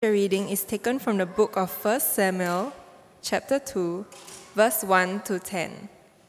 The reading is taken from the book of 1 Samuel, chapter 2, verse 1 to 10.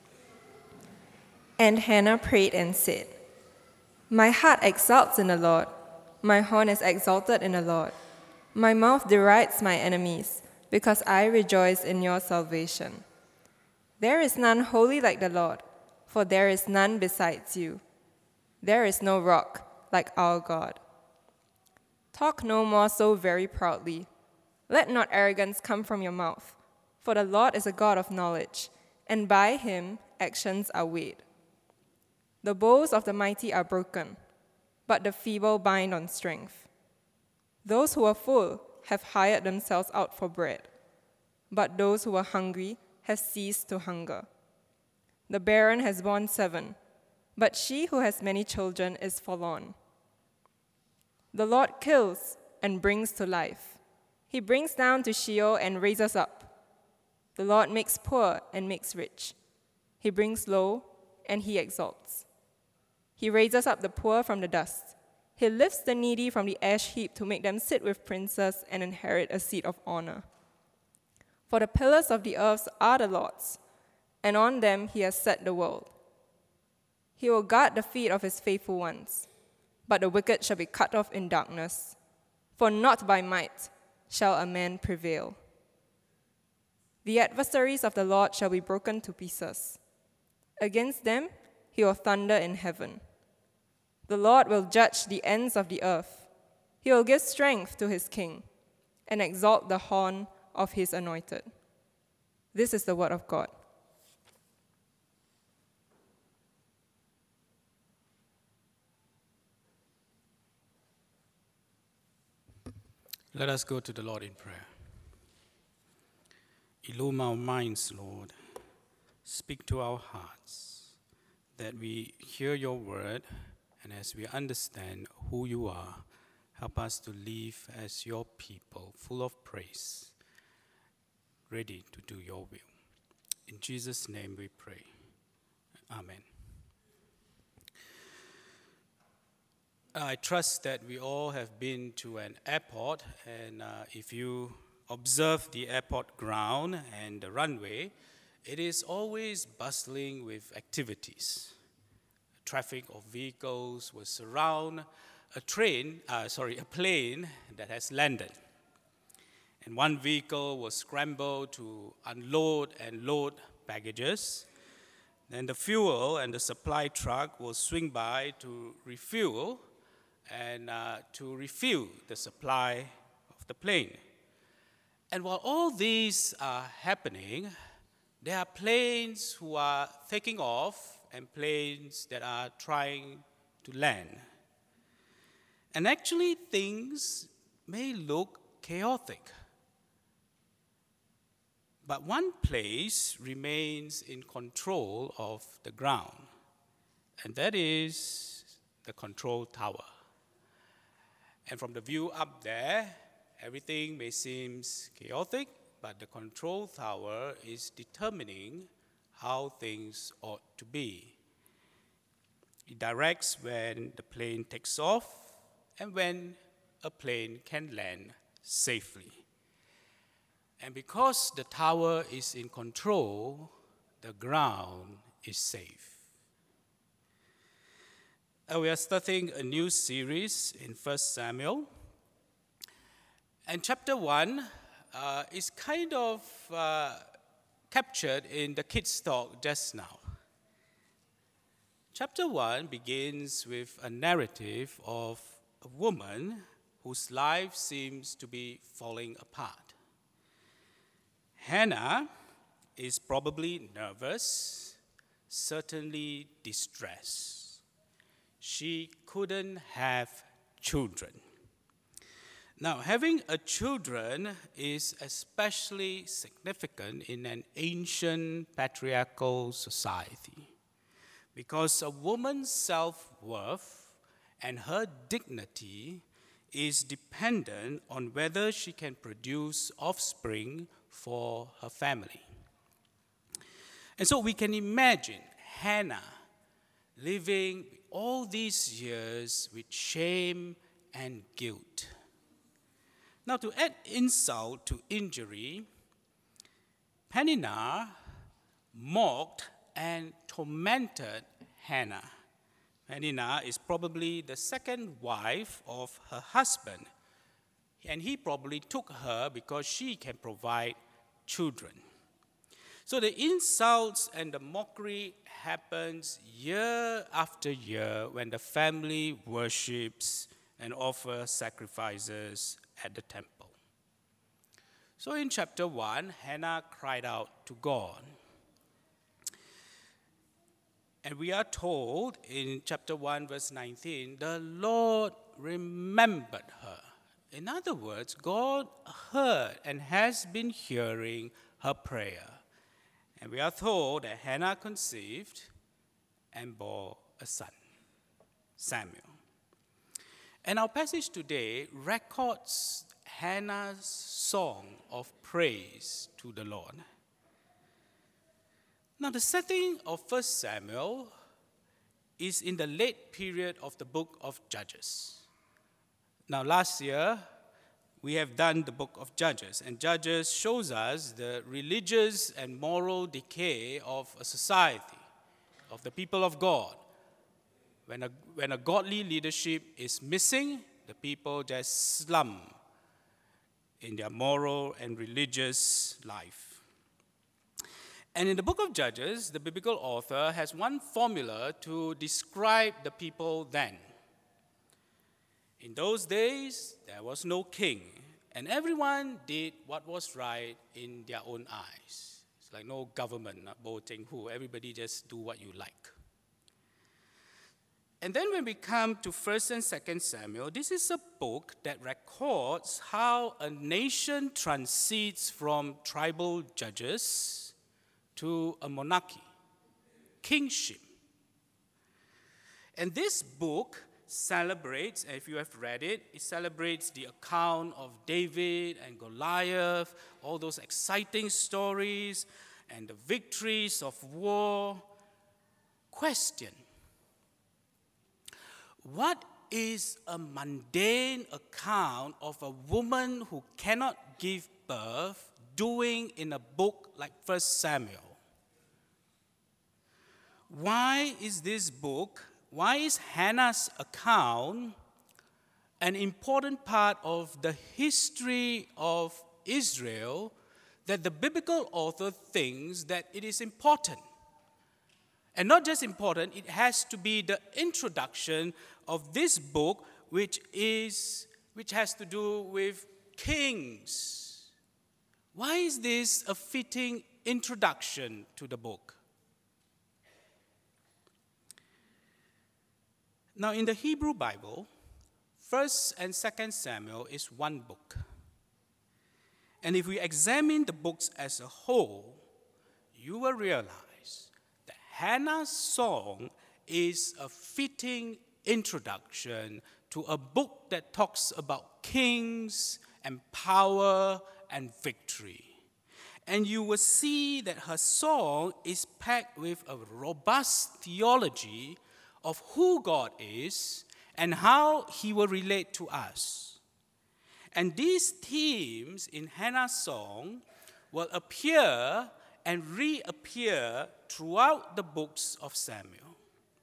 And Hannah prayed and said, "My heart exalts in the Lord, my horn is exalted in the Lord. My mouth derides my enemies, because I rejoice in your salvation. There is none holy like the Lord, for there is none besides you. There is no rock like our God. Talk no more so very proudly. Let not arrogance come from your mouth, for the Lord is a God of knowledge, and by him actions are weighed. The bows of the mighty are broken, but the feeble bind on strength. Those who are full have hired themselves out for bread, but those who are hungry have ceased to hunger. The barren has borne 7, but she who has many children is forlorn. The Lord kills and brings to life. He brings down to Sheol and raises up. The Lord makes poor and makes rich. He brings low and he exalts. He raises up the poor from the dust. He lifts the needy from the ash heap to make them sit with princes and inherit a seat of honor. For the pillars of the earth are the Lord's, and on them he has set the world. He will guard the feet of his faithful ones, but the wicked shall be cut off in darkness. For not by might shall a man prevail. The adversaries of the Lord shall be broken to pieces. Against them he will thunder in heaven. The Lord will judge the ends of the earth. He will give strength to his king and exalt the horn of his anointed. This is the word of God. Let us go to the Lord in prayer. Illumine our minds, Lord. Speak to our hearts, that we hear your word, and as we understand who you are, help us to live as your people, full of praise, ready to do your will. In Jesus' name we pray. Amen. I trust that we all have been to an airport, and if you observe the airport ground and the runway, it is always bustling with activities. Traffic of vehicles will surround a plane that has landed. And one vehicle will scramble to unload and load baggages. Then the fuel and the supply truck will swing by to refuel and to refill the supply of the plane. And while all these are happening, there are planes who are taking off and planes that are trying to land. And actually, things may look chaotic. But one place remains in control of the ground, and that is the control tower. And from the view up there, everything may seem chaotic, but the control tower is determining how things ought to be. It directs when the plane takes off and when a plane can land safely. And because the tower is in control, the ground is safe. We are starting a new series in 1 Samuel. And chapter 1 is kind of captured in the kids' talk just now. Chapter 1 begins with a narrative of a woman whose life seems to be falling apart. Hannah is probably nervous, certainly distressed. She couldn't have children. Now, having a children is especially significant in an ancient patriarchal society because a woman's self-worth and her dignity is dependent on whether she can produce offspring for her family. And so we can imagine Hannah living all these years with shame and guilt. Now, to add insult to injury, Peninnah mocked and tormented Hannah. Peninnah is probably the second wife of her husband, and he probably took her because she can provide children. So the insults and the mockery happens year after year when the family worships and offers sacrifices at the temple. So in chapter 1, Hannah cried out to God. And we are told in chapter 1, verse 19, the Lord remembered her. In other words, God heard and has been hearing her prayer. And we are told that Hannah conceived and bore a son, Samuel. And our passage today records Hannah's song of praise to the Lord. Now, the setting of 1 Samuel is in the late period of the book of Judges. Now, last year, we have done the book of Judges, and Judges shows us the religious and moral decay of a society, of the people of God. When a godly leadership is missing, the people just slump in their moral and religious life. And in the book of Judges, the biblical author has one formula to describe the people then. In those days, there was no king, and everyone did what was right in their own eyes. It's like no government, not voting who. Everybody just do what you like. And then when we come to 1 and 2 Samuel, this is a book that records how a nation transits from tribal judges to a monarchy, kingship. And this book celebrates, if you have read it, it celebrates the account of David and Goliath, all those exciting stories and the victories of war. Question: what is a mundane account of a woman who cannot give birth doing in a book like 1 Samuel? Why is Hannah's account an important part of the history of Israel that the biblical author thinks that it is important? And not just important, it has to be the introduction of this book, which has to do with kings. Why is this a fitting introduction to the book? Now, in the Hebrew Bible, 1 and 2 Samuel is one book. And if we examine the books as a whole, you will realize that Hannah's song is a fitting introduction to a book that talks about kings and power and victory. And you will see that her song is packed with a robust theology of who God is and how he will relate to us. And these themes in Hannah's song will appear and reappear throughout the books of Samuel.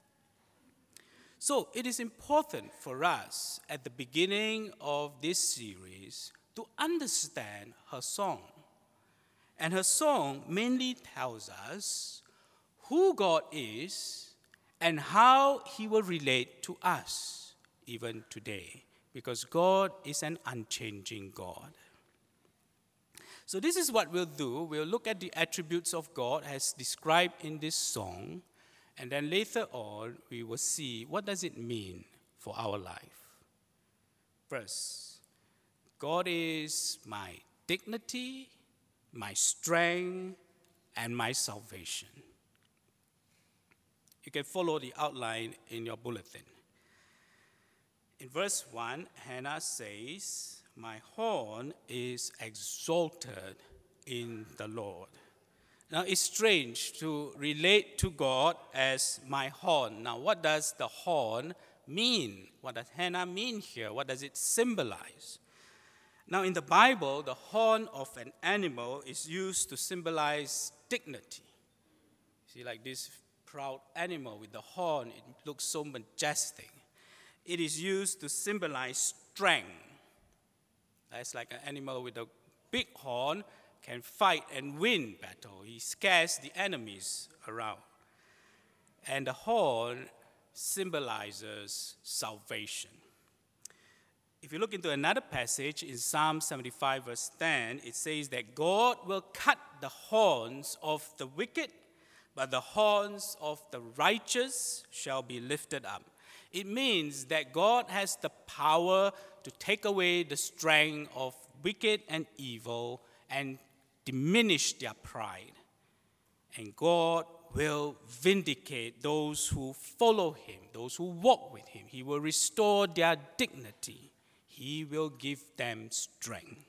So it is important for us at the beginning of this series to understand her song. And her song mainly tells us who God is and how he will relate to us even today, because God is an unchanging God. So this is what we'll do. We'll look at the attributes of God as described in this song, and then later on we will see what does it mean for our life. First, God is my dignity, my strength, and my salvation. You can follow the outline in your bulletin. In verse 1, Hannah says, "My horn is exalted in the Lord." Now, it's strange to relate to God as my horn. Now, what does the horn mean? What does Hannah mean here? What does it symbolize? Now, in the Bible, the horn of an animal is used to symbolize dignity. See, like this proud animal with the horn, it looks so majestic. It is used to symbolize strength. That's like an animal with a big horn can fight and win battle. He scares the enemies around. And the horn symbolizes salvation. If you look into another passage in Psalm 75 verse 10, it says that God will cut the horns of the wicked, but the horns of the righteous shall be lifted up. It means that God has the power to take away the strength of wicked and evil and diminish their pride. And God will vindicate those who follow him, those who walk with him. He will restore their dignity. He will give them strength.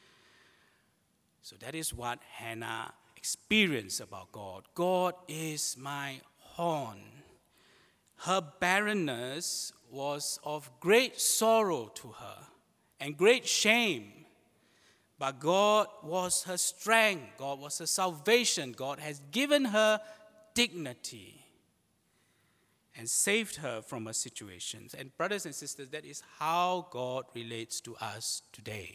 So that is what Hannah experienced about God. God is my horn. Her barrenness was of great sorrow to her and great shame. But God was her strength. God was her salvation. God has given her dignity and saved her from her situations. And brothers and sisters, that is how God relates to us today.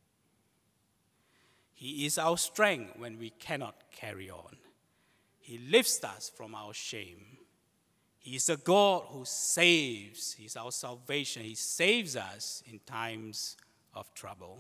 He is our strength when we cannot carry on. He lifts us from our shame. He is a God who saves. He is our salvation. He saves us in times of trouble.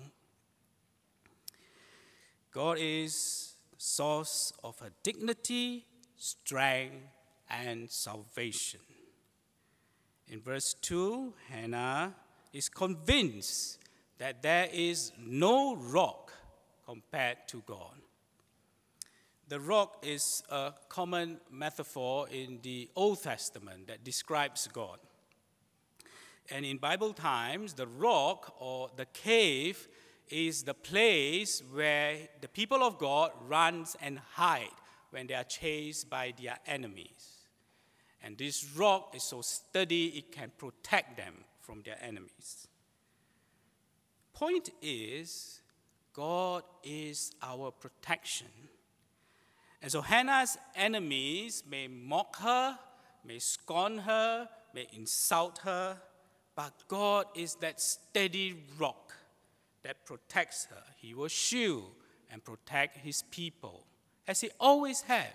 God is the source of her dignity, strength, and salvation. In verse 2, Hannah is convinced that there is no rock compared to God. The rock is a common metaphor in the Old Testament that describes God. And in Bible times, the rock or the cave is the place where the people of God runs and hide when they are chased by their enemies. And this rock is so sturdy, it can protect them from their enemies. Point is, God is our protection. And so Hannah's enemies may mock her, may scorn her, may insult her, but God is that steady rock that protects her. He will shield and protect his people, as he always have.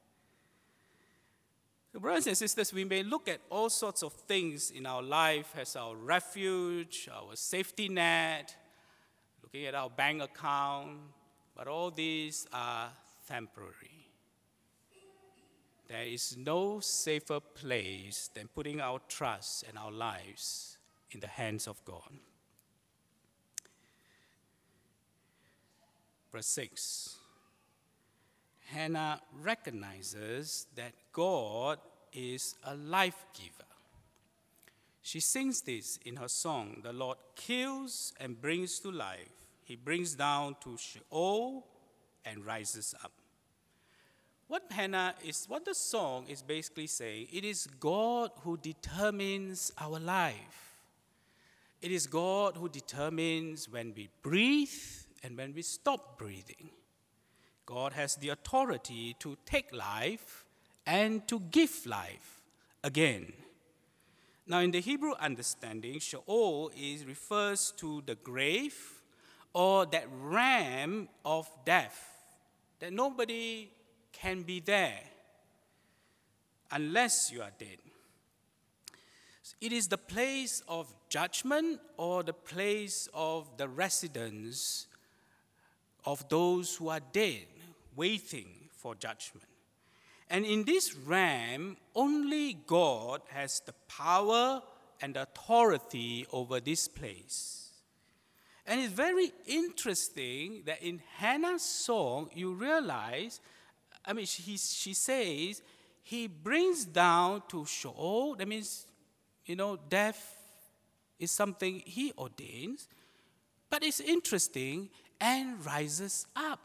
So brothers and sisters, we may look at all sorts of things in our life as our refuge, our safety net, looking at our bank account, but all these are temporary. There is no safer place than putting our trust and our lives in the hands of God. Verse 6, Hannah recognizes that God is a life giver. She sings this in her song, "The Lord kills and brings to life. He brings down to Sheol and rises up." What the song is basically saying, it is God who determines our life. It is God who determines when we breathe and when we stop breathing. God has the authority to take life and to give life again. Now, in the Hebrew understanding, Sheol refers to the grave or that realm of death, that nobody can be there unless you are dead. It is the place of judgment or the place of the residence of those who are dead, waiting for judgment. And in this realm, only God has the power and authority over this place. And it's very interesting that in Hannah's song, you realize, she says, he brings down to Sheol. That means, death is something he ordains. But it's interesting, and rises up.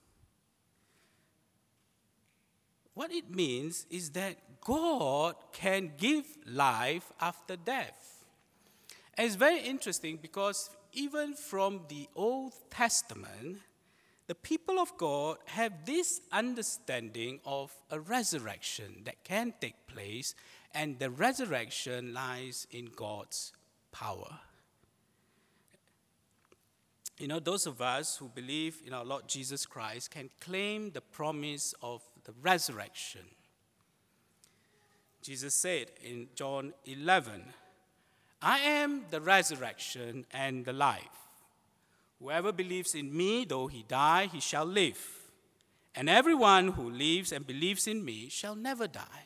What it means is that God can give life after death. And it's very interesting because even from the Old Testament, the people of God have this understanding of a resurrection that can take place, and the resurrection lies in God's power. You know, those of us who believe in our Lord Jesus Christ can claim the promise of the resurrection. Jesus said in John 11, I am the resurrection and the life. Whoever believes in me, though he die, he shall live. And everyone who lives and believes in me shall never die.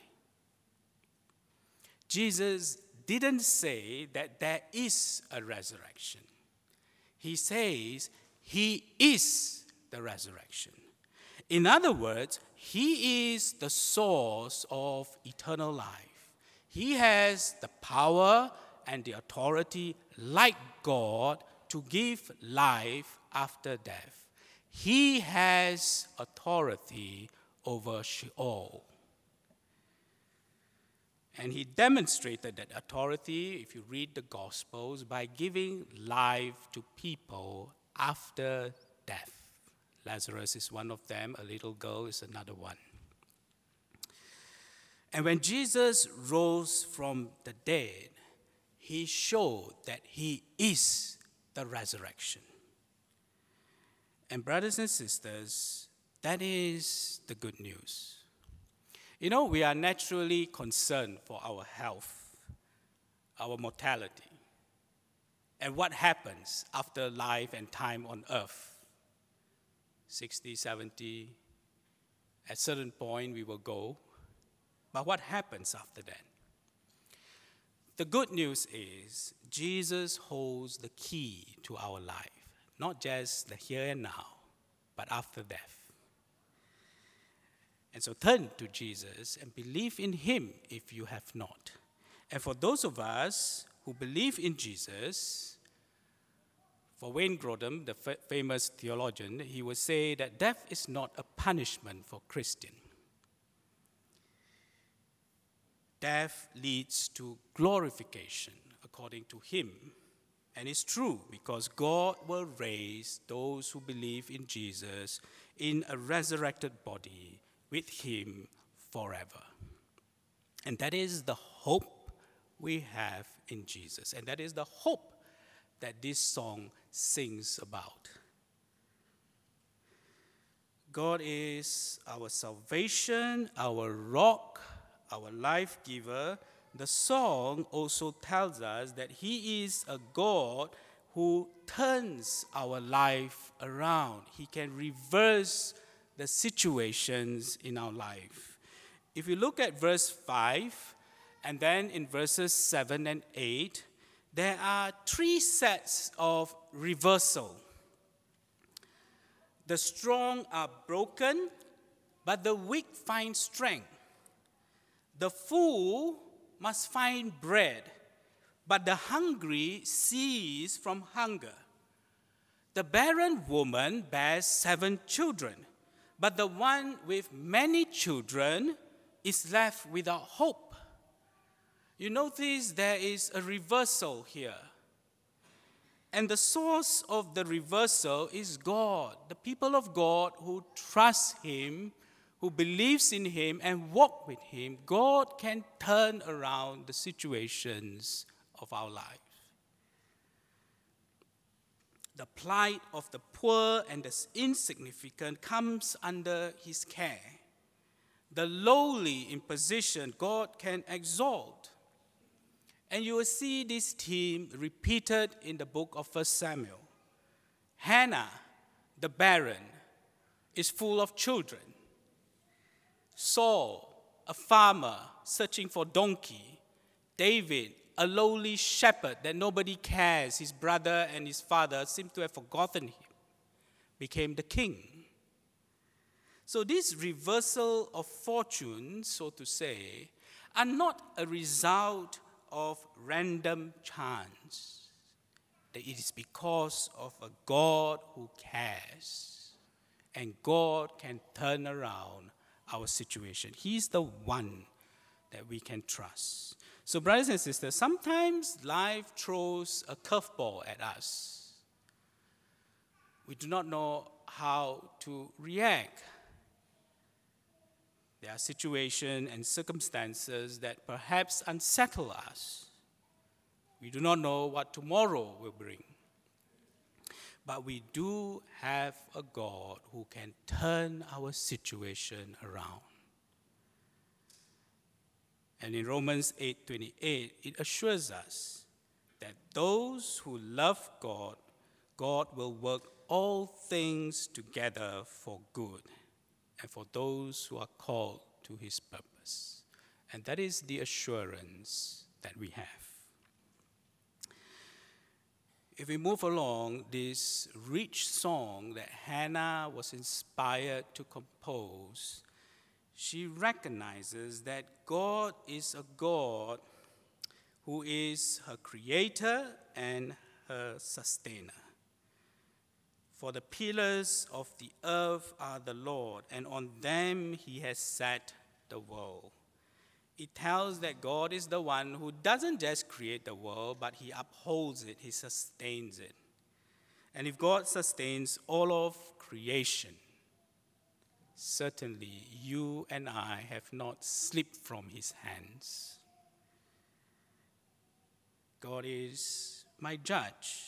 Jesus didn't say that there is a resurrection. He says he is the resurrection. In other words, he is the source of eternal life. He has the power and the authority, like God, to give life after death. He has authority over Sheol. And he demonstrated that authority, if you read the Gospels, by giving life to people after death. Lazarus is one of them, a little girl is another one. And when Jesus rose from the dead, he showed that he is the resurrection. And brothers and sisters, that is the good news. You know, we are naturally concerned for our health, our mortality, and what happens after life and time on earth. 60, 70, at a certain point we will go. But what happens after that? The good news is Jesus holds the key to our life, not just the here and now, but after death. And so turn to Jesus and believe in him if you have not. And for those of us who believe in Jesus, for Wayne Grudem, the famous theologian, he would say that death is not a punishment for Christian. Death leads to glorification, according to him. And it's true, because God will raise those who believe in Jesus in a resurrected body with him forever. And that is the hope we have in Jesus. And that is the hope that this song sings about. God is our salvation, our rock, our life giver. The song also tells us that he is a God who turns our life around. He can reverse the situations in our life. If you look at verse 5, and then in verses 7 and 8, there are three sets of reversal. The strong are broken, but the weak find strength. The full must find bread, but the hungry cease from hunger. The barren woman bears 7 children, but the one with many children is left without hope. You notice there is a reversal here. And the source of the reversal is God, the people of God who trust him, who believes in him and walk with him. God can turn around the situations of our life. The plight of the poor and the insignificant comes under his care. The lowly in position, God can exalt. And you will see this theme repeated in the book of 1 Samuel. Hannah, the barren, is full of children. Saul, a farmer searching for donkey. David, a lowly shepherd that nobody cares. His brother and his father seem to have forgotten him. Became the king. So this reversal of fortune, so to say, are not a result of random chance. That it is because of a God who cares. And God can turn around our situation. He's the one that we can trust. So brothers and sisters, sometimes life throws a curveball at us. We do not know how to react. There are situations and circumstances that perhaps unsettle us. We do not know what tomorrow will bring. But we do have a God who can turn our situation around. And in Romans 8:28, it assures us that those who love God, God will work all things together for good, and for those who are called to his purpose. And that is the assurance that we have. If we move along, this rich song that Hannah was inspired to compose, she recognizes that God is a God who is her creator and her sustainer. For the pillars of the earth are the Lord, and on them he has set the world. It tells that God is the one who doesn't just create the world, but he upholds it, he sustains it. And if God sustains all of creation, certainly you and I have not slipped from his hands. God is my judge.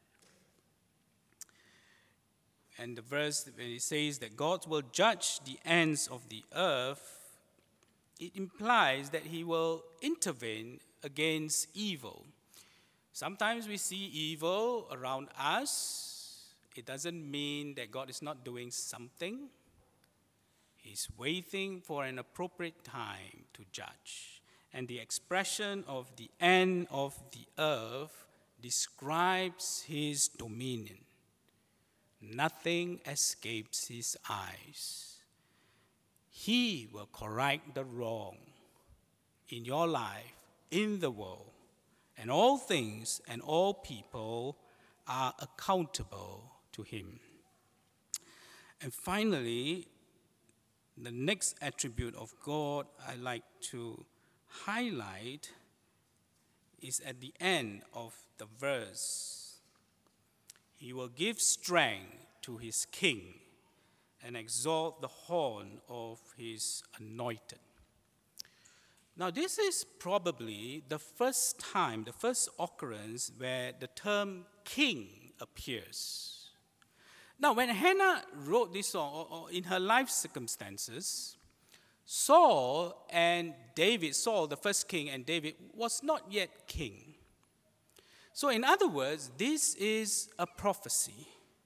And the verse, when it says that God will judge the ends of the earth, it implies that he will intervene against evil. Sometimes we see evil around us. It doesn't mean that God is not doing something. He's waiting for an appropriate time to judge. And the expression of the end of the earth describes his dominion. Nothing escapes his eyes. He will correct the wrong in your life, in the world, and all things and all people are accountable to him. And finally, the next attribute of God I like to highlight is at the end of the verse. He will give strength to his king and exalt the horn of his anointed. Now, this is probably the first time, the first occurrence where the term king appears. Now, when Hannah wrote this song, or in her life circumstances, Saul, the first king, and David was not yet king. So in other words, this is a prophecy.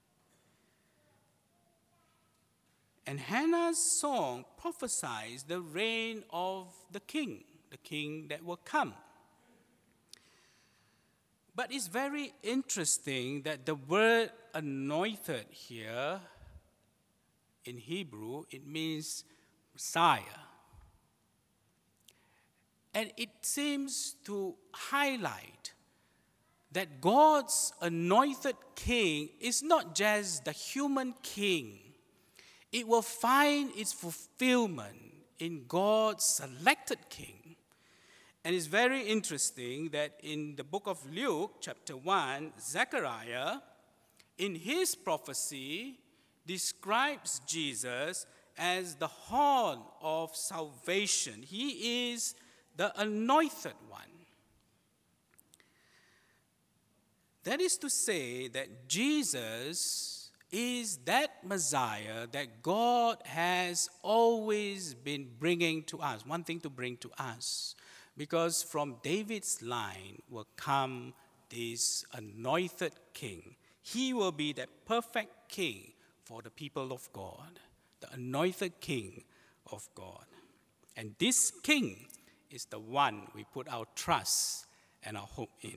And Hannah's song prophesies the reign of the king that will come. But it's very interesting that the word anointed here in Hebrew, it means Messiah. And it seems to highlight that God's anointed king is not just the human king. It will find its fulfillment in God's selected king. And it's very interesting that in the book of Luke, chapter 1, Zechariah, in his prophecy, describes Jesus as the horn of salvation. He is the anointed one. That is to say that Jesus is that Messiah that God has always been bringing to us, wanting to bring to us. Because from David's line will come this anointed king. He will be the perfect king for the people of God, the anointed king of God. And this king is the one we put our trust and our hope in.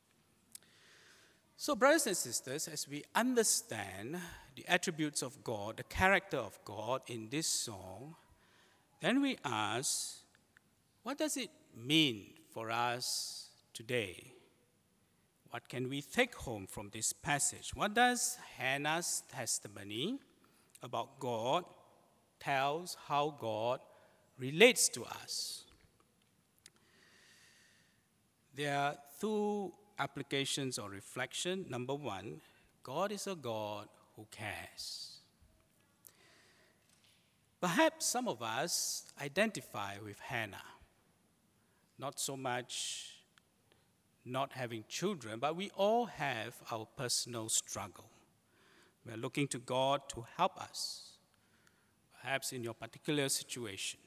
So, brothers and sisters, as we understand the attributes of God, the character of God in this song, then we ask, what does it mean for us today? What can we take home from this passage? What does Hannah's testimony about God tells how God relates to us? There are two applications or reflection. Number one, God is a God who cares. Perhaps some of us identify with Hannah. Not so much not having children, but we all have our personal struggle. We are looking to God to help us, perhaps in your particular situation.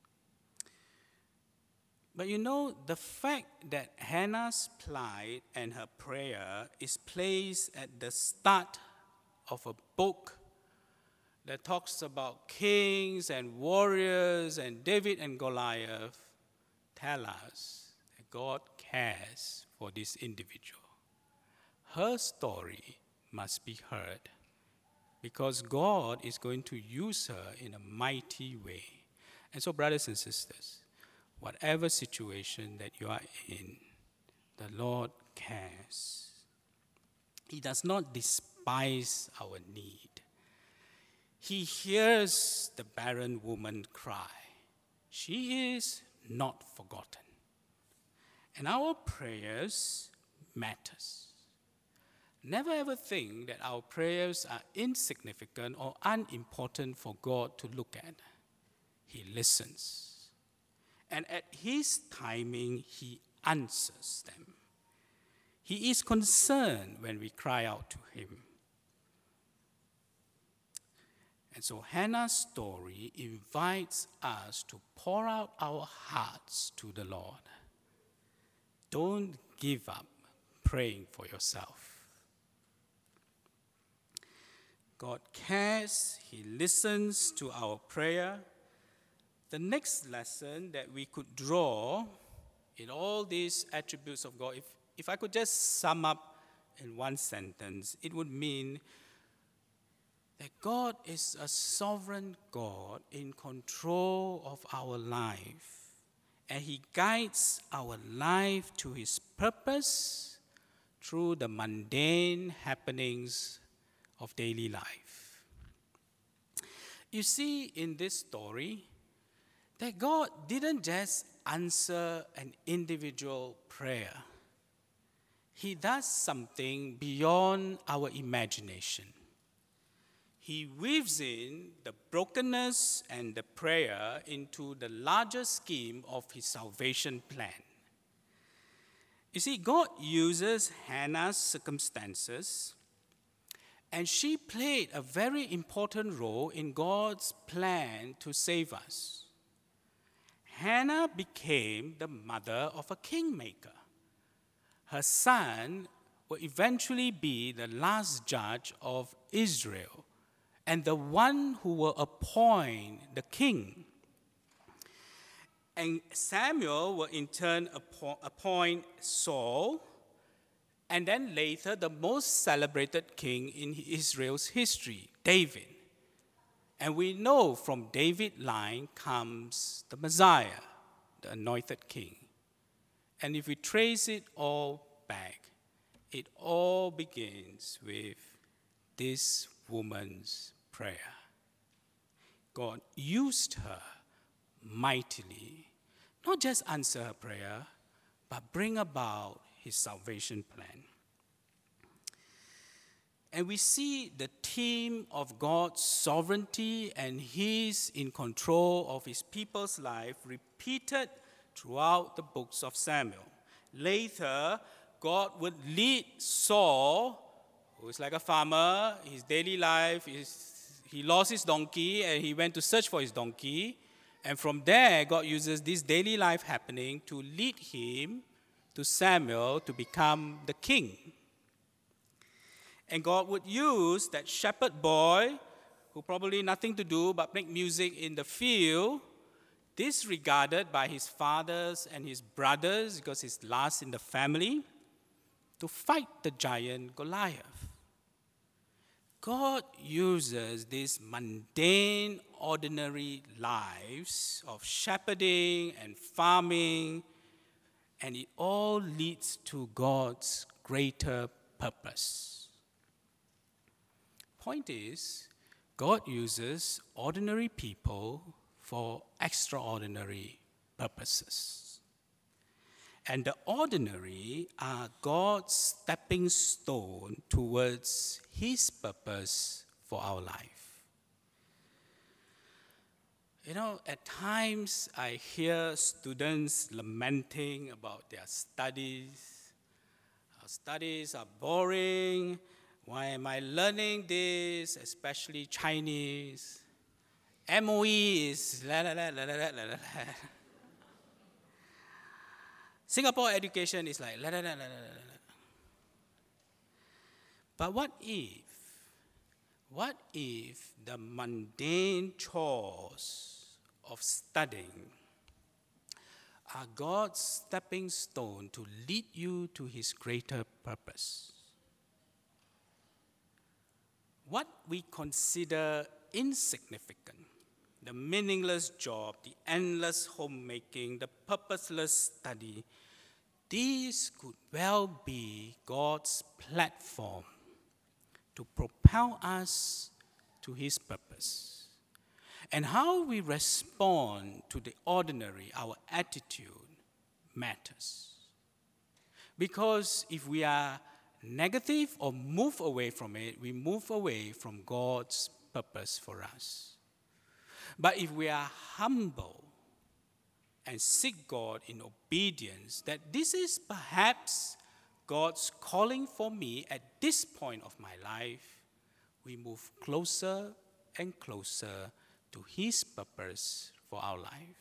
But you know, the fact that Hannah's plight and her prayer is placed at the start of a book that talks about kings and warriors and David and Goliath tell us that God cares for this individual. Her story must be heard because God is going to use her in a mighty way. And so, brothers and sisters, whatever situation that you are in, the Lord cares. He does not despise our need. He hears the barren woman cry. She is not forgotten. And our prayers matters. Never ever think that our prayers are insignificant or unimportant for God to look at. He listens. And at his timing, he answers them. He is concerned when we cry out to him. And so Hannah's story invites us to pour out our hearts to the Lord. Don't give up praying for yourself. God cares, he listens to our prayer. The next lesson that we could draw in all these attributes of God, if I could just sum up in one sentence, it would mean that God is a sovereign God in control of our life, and he guides our life to his purpose through the mundane happenings of daily life. You see in this story that God didn't just answer an individual prayer. He does something beyond our imagination. He weaves in the brokenness and the prayer into the larger scheme of his salvation plan. You see, God uses Hannah's circumstances, and she played a very important role in God's plan to save us. Hannah became the mother of a kingmaker. Her son will eventually be the last judge of Israel and the one who will appoint the king. And Samuel will in turn appoint Saul, and then later the most celebrated king in Israel's history, David. And we know from David's line comes the Messiah, the anointed king. And if we trace it all back, it all begins with this woman's prayer. God used her mightily, not just answer her prayer, but bring about his salvation plan. And we see the theme of God's sovereignty and his in control of his people's life repeated throughout the books of Samuel. Later, God would lead Saul, who is like a farmer. His daily life is he lost his donkey and he went to search for his donkey. And from there, God uses this daily life happening to lead him to Samuel to become the king. And God would use that shepherd boy, who probably nothing to do but make music in the field, disregarded by his fathers and his brothers because he's last in the family, to fight the giant Goliath. God uses these mundane, ordinary lives of shepherding and farming, and it all leads to God's greater purpose. Point is, God uses ordinary people for extraordinary purposes. and the ordinary are God's stepping stone towards His purpose for our life. You know, at times I hear students lamenting about their studies. Our studies are boring. Why am I learning this, especially Chinese? MOE is la la la la la la la. Singapore education is like la la la la la. But what if the mundane chores of studying are God's stepping stone to lead you to His greater purpose? What we consider insignificant, the meaningless job, the endless homemaking, the purposeless study, these could well be God's platform to propel us to His purpose. And how we respond to the ordinary, our attitude, matters. Because if we are negative or move away from it, we move away from God's purpose for us. But if we are humble and seek God in obedience, that this is perhaps God's calling for me at this point of my life, we move closer and closer to His purpose for our life.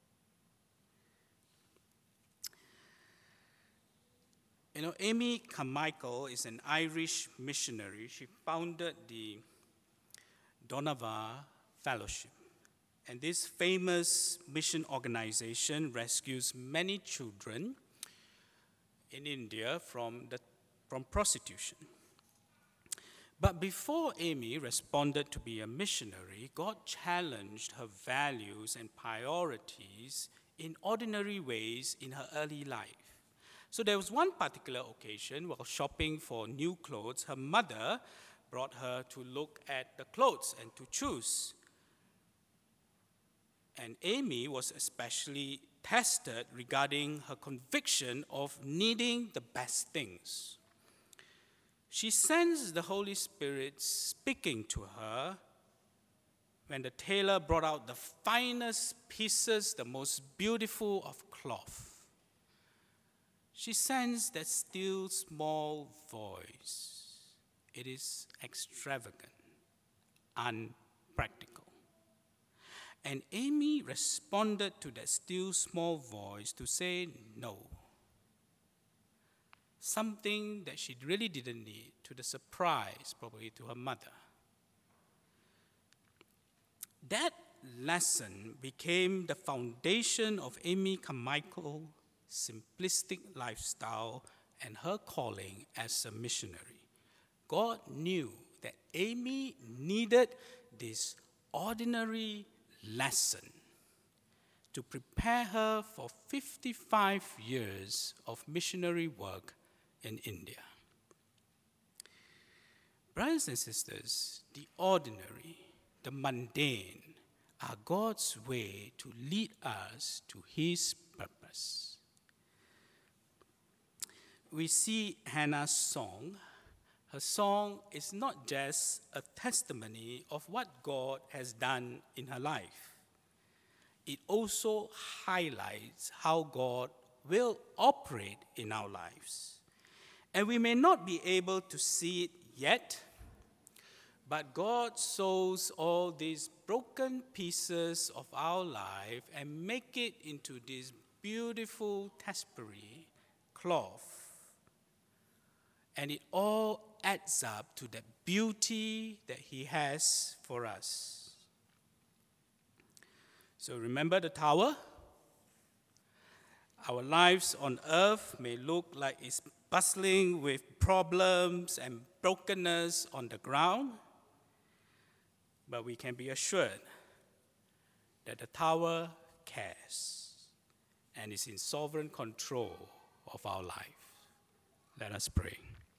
You know, Amy Carmichael is an Irish missionary. She founded the Dohnavur Fellowship. And this famous mission organization rescues many children in India from prostitution. But before Amy responded to be a missionary, God challenged her values and priorities in ordinary ways in her early life. So there was one particular occasion while shopping for new clothes, her mother brought her to look at the clothes and to choose. And Amy was especially tested regarding her conviction of needing the best things. She sensed the Holy Spirit speaking to her when the tailor brought out the finest pieces, the most beautiful of cloth. She sensed that still small voice. It is extravagant, unpractical. And Amy responded to that still small voice to say no. Something that she really didn't need, to the surprise, probably, to her mother. That lesson became the foundation of Amy Carmichael's simplistic lifestyle and her calling as a missionary. God knew that Amy needed this ordinary lesson to prepare her for 55 years of missionary work in India. Brothers and sisters, the ordinary, the mundane, are God's way to lead us to His purpose. We see Hannah's song. Her song is not just a testimony of what God has done in her life. It also highlights how God will operate in our lives. And we may not be able to see it yet, but God sews all these broken pieces of our life and make it into this beautiful tapestry cloth. And it all adds up to the beauty that He has for us. So remember the tower? Our lives on earth may look like it's bustling with problems and brokenness on the ground, but we can be assured that the tower cares and is in sovereign control of our life. Let us pray.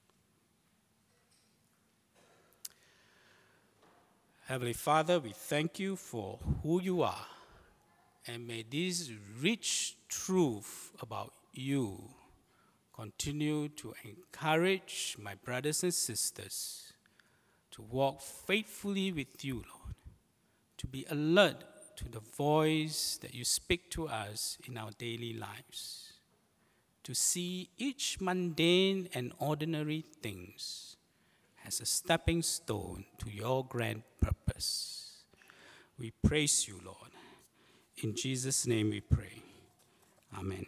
Heavenly Father, we thank You for who You are, and may this rich truth about you continue to encourage my brothers and sisters to walk faithfully with you, Lord, to be alert to the voice that you speak to us in our daily lives, to see each mundane and ordinary things as a stepping stone to your grand purpose. We praise you, Lord. In Jesus' name we pray. Amen.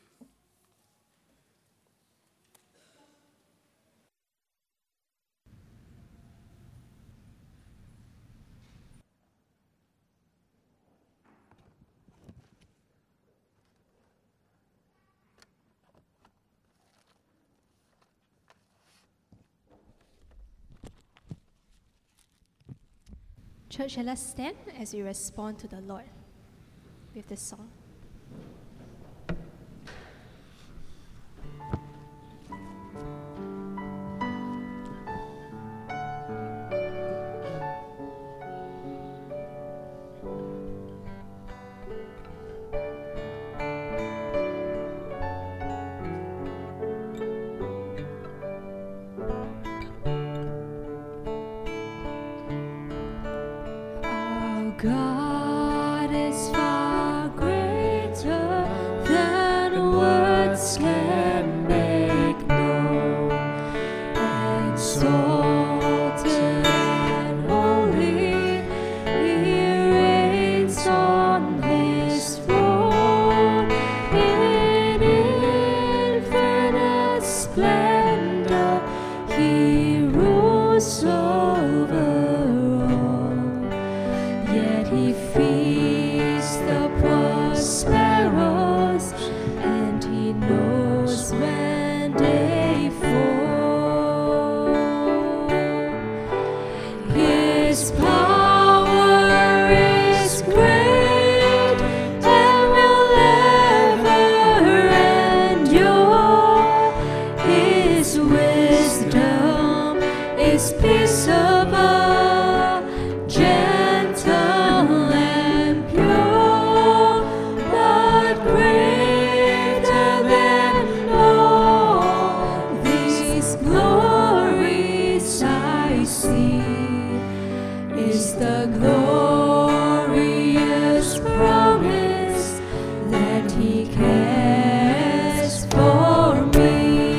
Church, let us stand as we respond to the Lord with this song. God is far greater than words can make known. Exalted and holy, He reigns on His throne. In infinite splendor, He rules over. Yet He feeds the poor sparrows, and He knows when they fall. His power is great and will ever endure. His wisdom is peaceable, gentle and pure, but greater than all these glories I see is the glorious promise that He cares for me.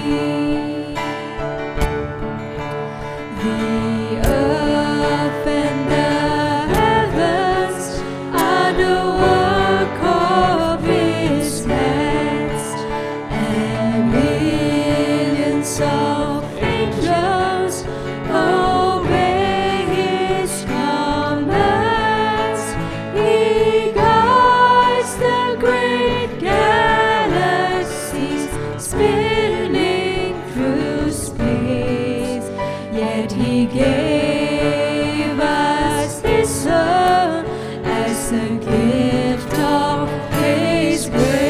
The earth and the heavens are the work of His hands, and millions of angels obey His commands. He guides the great galaxies spinning through space. Yet He gave us His Son as a gift of His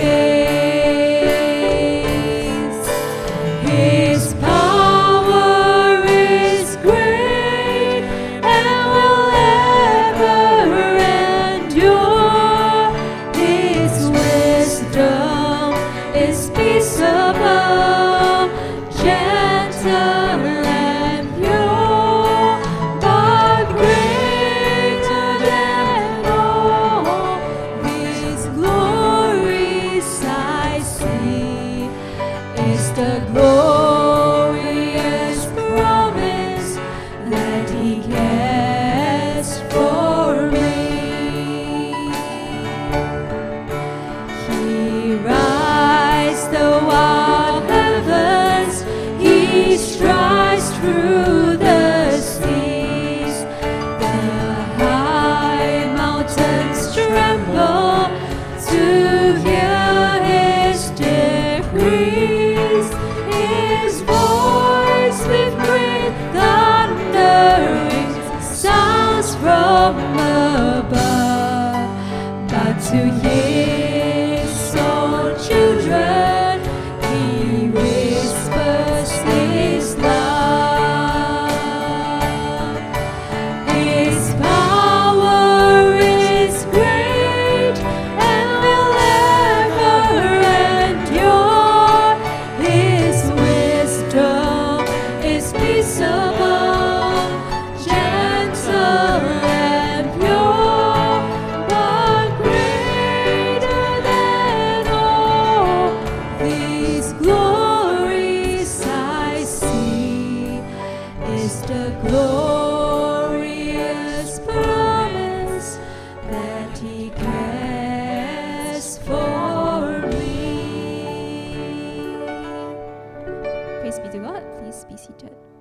grace. His power is great and will ever endure. His wisdom is peaceable, gentle and pure, but greater than all these glories I see is the glorious promise that He cares for me. He rides the wild heavens, He strides through the seas. The high mountains tremble to hear His decrees. His voice with great thunderings sounds from above, but to His own children He whispers His love. His power is great and will ever endure. Praise be to God. Please be seated.